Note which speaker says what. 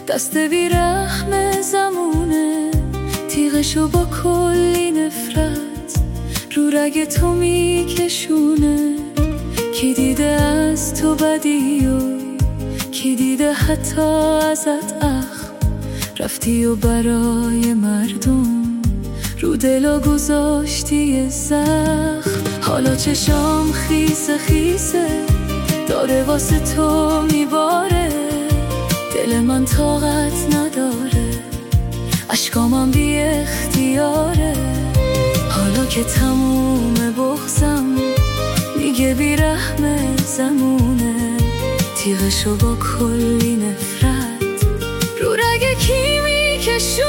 Speaker 1: دست بیرحم زمونه، تیغشو با کلی نفرت رو رگ تو میکشونه. کی دیده از تو بدی و کی دیده حتی ازت اخم رفتی و برای مردم رو دلا گذاشتی زخم. حالا چشام خیسه خیسه داره واسه تو میباره، دل من طاقت نداره، اشکامم بی اختیاره. حالا که تموم بغضم میگه بیرحم زمونه، تیغشو با کلی نفرت رو رگ کی میکشونه.